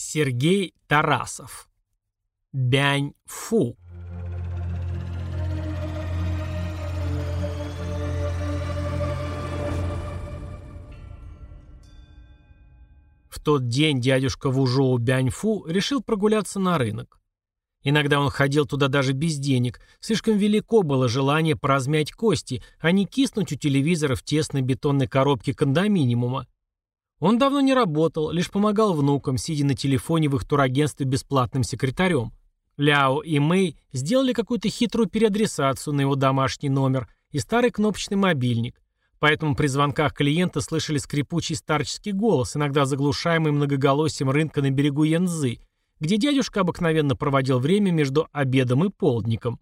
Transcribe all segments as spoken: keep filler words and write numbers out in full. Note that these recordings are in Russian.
Сергей Тарасов. Бянь-фу. В тот день дядюшка Вужоу Бянь-фу решил прогуляться на рынок. Иногда он ходил туда даже без денег, слишком велико было желание поразмять кости, а не киснуть у телевизора в тесной бетонной коробке кондоминиума. Он давно не работал, лишь помогал внукам, сидя на телефоне в их турагентстве бесплатным секретарем. Ляо и Мэй сделали какую-то хитрую переадресацию на его домашний номер и старый кнопочный мобильник, поэтому при звонках клиента слышали скрипучий старческий голос, иногда заглушаемый многоголосием рынка на берегу Янцзы, где дядюшка обыкновенно проводил время между обедом и полдником.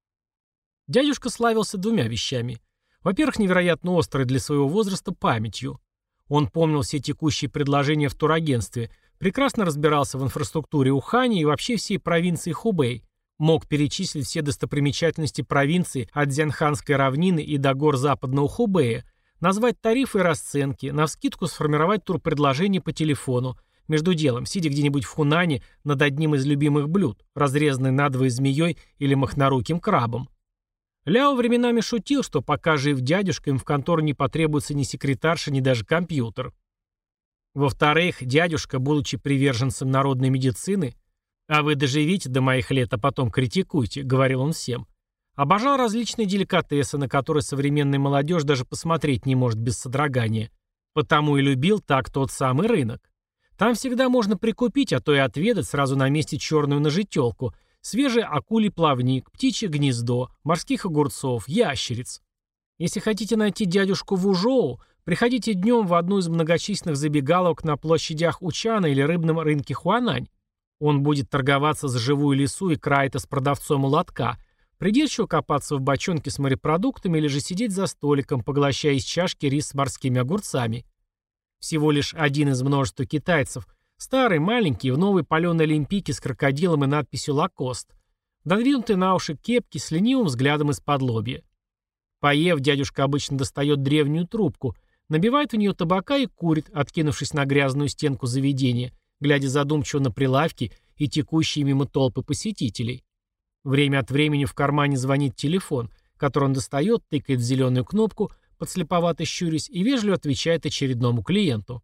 Дядюшка славился двумя вещами. Во-первых, невероятно острой для своего возраста памятью. Он помнил все текущие предложения в турагентстве, прекрасно разбирался в инфраструктуре Ухани и вообще всей провинции Хубэй, мог перечислить все достопримечательности провинции от Дзянханской равнины и до гор западного Хубэя, назвать тарифы и расценки, навскидку сформировать турпредложение по телефону, между делом, сидя где-нибудь в Хунане над одним из любимых блюд, разрезанной надвое змеей или махноруким крабом. Ляо временами шутил, что пока жив дядюшка, им в контору не потребуется ни секретарша, ни даже компьютер. Во-вторых, дядюшка, будучи приверженцем народной медицины, «А вы доживите до моих лет, а потом критикуйте», — говорил он всем, обожал различные деликатесы, на которые современная молодежь даже посмотреть не может без содрогания. Потому и любил так тот самый рынок. Там всегда можно прикупить, а то и отведать сразу на месте черную нажителку, свежий акулий плавник, птичье гнездо, морских огурцов, ящериц. Если хотите найти дядюшку Вужоу, приходите днем в одну из многочисленных забегаловок на площадях Учана или рыбном рынке Хуанань. Он будет торговаться за живую лису и крайта с продавцом у лотка, придирчиво копаться в бочонке с морепродуктами или же сидеть за столиком, поглощая из чашки рис с морскими огурцами. Всего лишь один из множества китайцев, старый, маленький, в новой паленой олимпийке с крокодилом и надписью «Лакост», надвинутый на уши кепки с ленивым взглядом из-под лобья. Поев, дядюшка обычно достает древнюю трубку, набивает в нее табака и курит, откинувшись на грязную стенку заведения, глядя задумчиво на прилавки и текущие мимо толпы посетителей. Время от времени в кармане звонит телефон, который он достает, тыкает в зеленую кнопку, подслеповато щурясь, и вежливо отвечает очередному клиенту.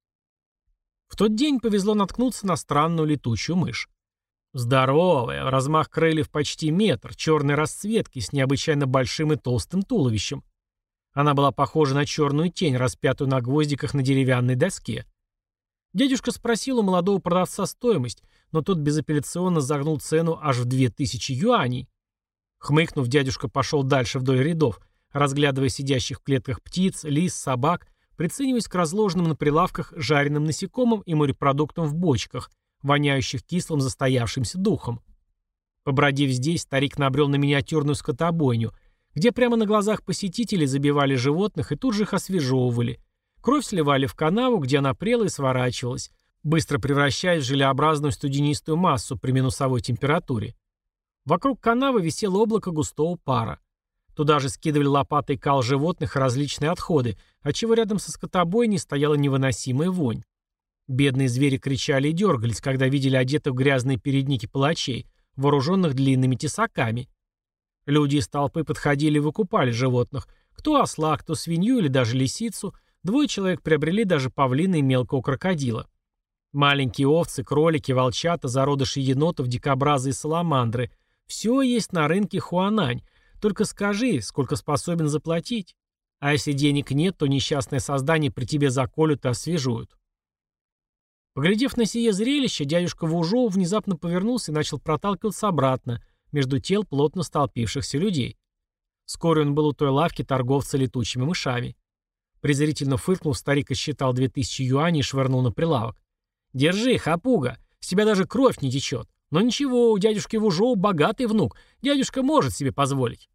В тот день повезло наткнуться на странную летучую мышь. Здоровая, размах крыльев почти метр, черной расцветки с необычайно большим и толстым туловищем. Она была похожа на черную тень, распятую на гвоздиках на деревянной доске. Дядюшка спросил у молодого продавца стоимость, но тот безапелляционно загнул цену аж в две тысячи юаней. Хмыкнув, дядюшка пошел дальше вдоль рядов, разглядывая сидящих в клетках птиц, лис, собак, прицениваясь к разложенным на прилавках жареным насекомым и морепродуктам в бочках, воняющих кислым застоявшимся духом. Побродив здесь, старик набрел на миниатюрную скотобойню, где прямо на глазах посетителей забивали животных и тут же их освежевывали. Кровь сливали в канаву, где она прела и сворачивалась, быстро превращаясь в желеобразную студенистую массу при минусовой температуре. Вокруг канавы висело облако густого пара. Туда же скидывали лопатой кал животных и различные отходы, отчего рядом со скотобойней стояла невыносимая вонь. Бедные звери кричали и дергались, когда видели одетых в грязные передники палачей, вооруженных длинными тесаками. Люди из толпы подходили и выкупали животных, кто осла, кто свинью или даже лисицу. Двое человек приобрели даже павлина и мелкого крокодила. Маленькие овцы, кролики, волчата, зародыши енотов, дикобразы и саламандры – все есть на рынке Хуанань. Только скажи, сколько способен заплатить. А если денег нет, то несчастное создание при тебе заколют и освежуют. Поглядев на сие зрелище, дядюшка Вужоу внезапно повернулся и начал проталкиваться обратно, между тел плотно столпившихся людей. Вскоре он был у той лавки торговца летучими мышами. Презрительно фыркнув, старик отсчитал две тысячи юаней и швырнул на прилавок. «Держи, хапуга, с тебя даже кровь не течет. Но ничего, у дядюшки Вужоу богатый внук, дядюшка может себе позволить».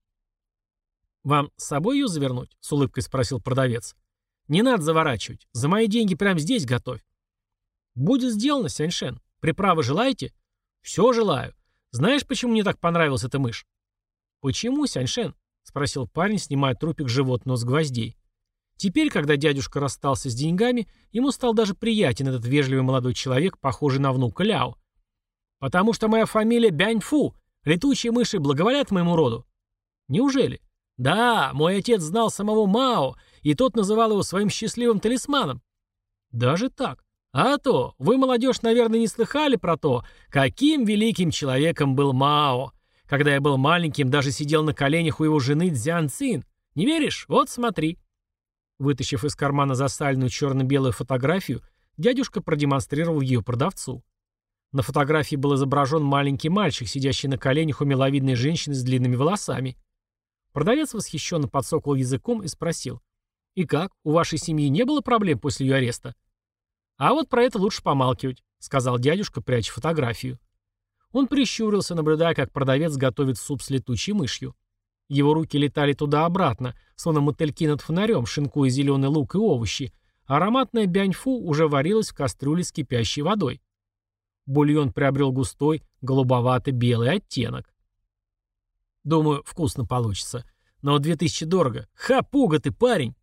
«Вам с собой ее завернуть?» — с улыбкой спросил продавец. «Не надо заворачивать, за мои деньги прямо здесь готовь». «Будет сделано, Сяньшен. Приправы желаете?» «Все желаю. Знаешь, почему мне так понравилась эта мышь?» «Почему, Сяньшен?» — спросил парень, снимая трупик животного с гвоздей. Теперь, когда дядюшка расстался с деньгами, ему стал даже приятен этот вежливый молодой человек, похожий на внука Ляо. «Потому что моя фамилия Бяньфу, летучие мыши благоволят моему роду». «Неужели?» «Да, мой отец знал самого Мао, и тот называл его своим счастливым талисманом». «Даже так? А то, вы, молодежь, наверное, не слыхали про то, каким великим человеком был Мао. Когда я был маленьким, даже сидел на коленях у его жены Цзян Цин. Не веришь? Вот смотри». Вытащив из кармана засаленную черно-белую фотографию, дядюшка продемонстрировал ее продавцу. На фотографии был изображен маленький мальчик, сидящий на коленях у миловидной женщины с длинными волосами. Продавец восхищенно подсокал языком и спросил: «И как, у вашей семьи не было проблем после ее ареста?» «А вот про это лучше помалкивать», — сказал дядюшка, пряча фотографию. Он прищурился, наблюдая, как продавец готовит суп с летучей мышью. Его руки летали туда-обратно, словно мотыльки над фонарем, шинкуя зеленый лук и овощи, а ароматная бяньфу уже варилась в кастрюле с кипящей водой. Бульон приобрел густой, голубовато-белый оттенок. «Думаю, вкусно получится. Но две тысячи дорого. Ха, пуга ты, парень!»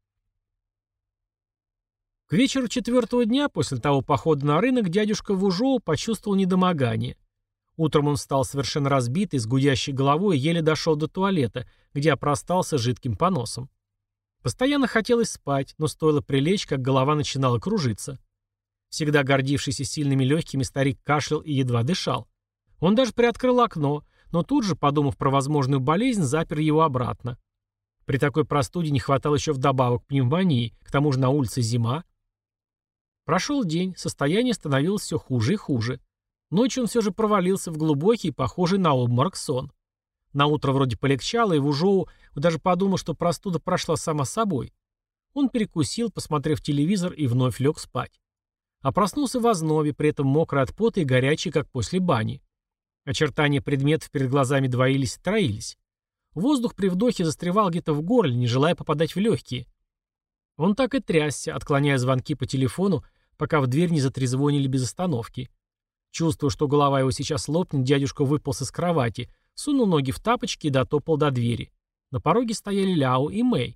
К вечеру четвертого дня, после того похода на рынок, дядюшка Вужоу почувствовал недомогание. Утром он встал совершенно разбитый, с гудящей головой и еле дошел до туалета, где опростался жидким поносом. Постоянно хотелось спать, но стоило прилечь, как голова начинала кружиться. Всегда гордившийся сильными легкими, старик кашлял и едва дышал. Он даже приоткрыл окно, но тут же, подумав про возможную болезнь, запер его обратно. При такой простуде не хватало еще вдобавок пневмонии, к тому же на улице зима. Прошел день, состояние становилось все хуже и хуже. Ночью он все же провалился в глубокий, похожий на обморок сон. Наутро вроде полегчало, и Вужоу даже подумал, что простуда прошла сама собой. Он перекусил, посмотрев телевизор, и вновь лег спать. А проснулся в ознобе, при этом мокрый от пота и горячий, как после бани. Очертания предметов перед глазами двоились и троились. Воздух при вдохе застревал где-то в горле, не желая попадать в легкие. Он так и трясся, отклоняя звонки по телефону, пока в дверь не затрезвонили без остановки. Чувствуя, что голова его сейчас лопнет, дядюшка выполз из кровати, сунул ноги в тапочки и дотопал до двери. На пороге стояли Ляо и Мэй.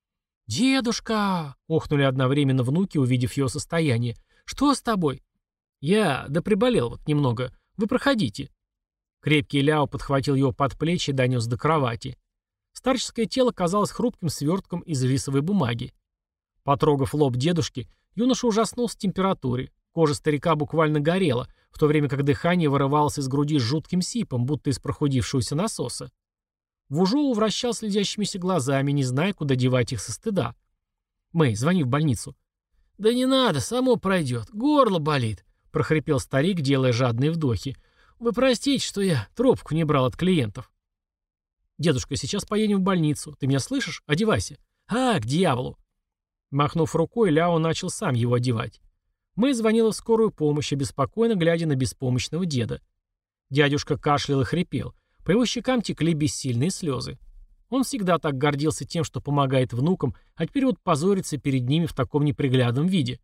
«Дедушка!» — охнули одновременно внуки, увидев его состояние. «Что с тобой?» «Я... да приболел вот немного. Вы проходите». Крепкий Ляо подхватил его под плечи и донес до кровати. Старческое тело казалось хрупким свертком из рисовой бумаги. Потрогав лоб дедушки, юноша ужаснулся температуре. Кожа старика буквально горела, в то время как дыхание вырывалось из груди с жутким сипом, будто из прохудившегося насоса. Вужоу вращал следящимися глазами, не зная, куда девать их со стыда. «Мэй, звони в больницу». «Да не надо, само пройдет. Горло болит», — прохрипел старик, делая жадные вдохи. «Вы простите, что я трубку не брал от клиентов». «Дедушка, сейчас поедем в больницу. Ты меня слышишь? Одевайся». «А, к дьяволу». Махнув рукой, Ляо начал сам его одевать. Мэй звонила в скорую помощь, обеспокоенно глядя на беспомощного деда. Дядюшка кашлял и хрипел. По его щекам текли бессильные слезы. Он всегда так гордился тем, что помогает внукам, а теперь вот позорится перед ними в таком неприглядном виде.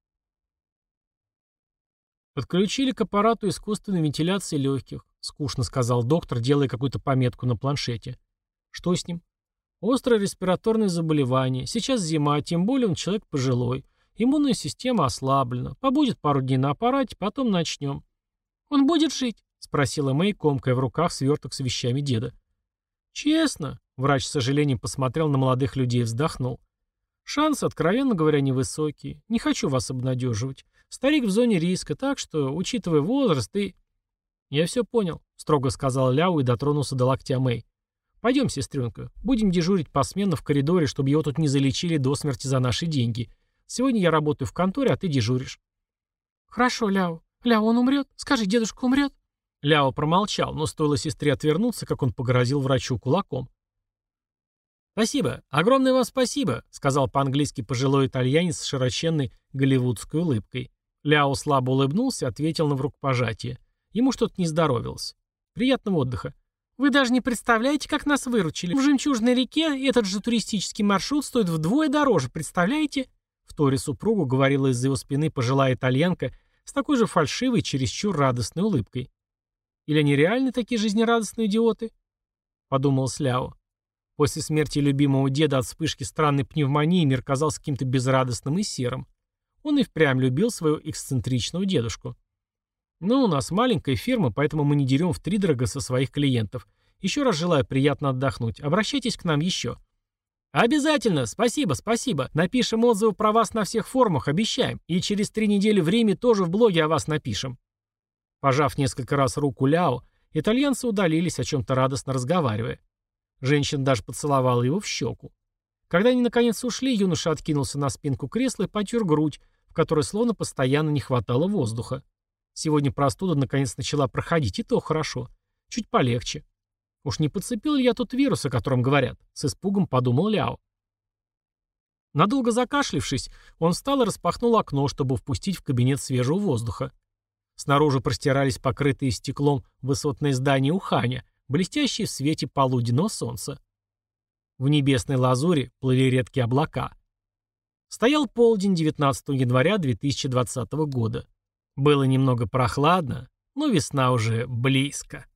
«Подключили к аппарату искусственной вентиляции легких», — скучно сказал доктор, делая какую-то пометку на планшете. «Что с ним?» «Острое респираторное заболевание. Сейчас зима, тем более он человек пожилой. Иммунная система ослаблена. Побудет пару дней на аппарате, потом начнем». «Он будет жить?» — спросила Мэй, комкая в руках сверток с вещами деда. «Честно?» — врач с сожалением посмотрел на молодых людей и вздохнул. «Шансы, откровенно говоря, невысокие. Не хочу вас обнадеживать. Старик в зоне риска, так что, учитывая возраст и...» «Я все понял», — строго сказал Ляо и дотронулся до локтя Мэй. «Пойдем, сестренка. Будем дежурить посменно в коридоре, чтобы его тут не залечили до смерти за наши деньги. Сегодня я работаю в конторе, а ты дежуришь». «Хорошо, Ляо. Ляо, он умрет? Скажи, дедушка умрет?» Ляо промолчал, но стоило сестре отвернуться, как он погрозил врачу кулаком. «Спасибо. Огромное вам спасибо», — сказал по-английски пожилой итальянец с широченной голливудской улыбкой. Ляо слабо улыбнулся, ответил на рукопожатие. Ему что-то не здоровилось. «Приятного отдыха». «Вы даже не представляете, как нас выручили. В Жемчужной реке этот же туристический маршрут стоит вдвое дороже, представляете?» В торе супругу говорила из-за его спины пожилая итальянка с такой же фальшивой, чересчур радостной улыбкой. «Или они реально такие жизнерадостные идиоты?» — подумал Ляо. После смерти любимого деда от вспышки странной пневмонии мир казался каким-то безрадостным и серым. Он и впрямь любил своего эксцентричного дедушку. «Ну, у нас маленькая фирма, поэтому мы не дерем втридорога со своих клиентов. Еще раз желаю приятно отдохнуть. Обращайтесь к нам еще». «Обязательно! Спасибо, спасибо! Напишем отзывы про вас на всех форумах, обещаем. И через три недели в Риме тоже в блоге о вас напишем». Пожав несколько раз руку Ляо, итальянцы удалились, о чем-то радостно разговаривая. Женщина даже поцеловала его в щеку. Когда они наконец ушли, юноша откинулся на спинку кресла и потер грудь, в которой словно постоянно не хватало воздуха. Сегодня простуда наконец начала проходить, и то хорошо. Чуть полегче. Уж не подцепил ли я тот вирус, о котором говорят? С испугом подумал Ляо. Надолго закашлившись, он встал и распахнул окно, чтобы впустить в кабинет свежего воздуха. Снаружи простирались покрытые стеклом высотные здания Уханя, блестящие в свете полуденного солнца. В небесной лазури плыли редкие облака. Стоял полдень девятнадцатого января две тысячи двадцатого года. Было немного прохладно, но весна уже близко.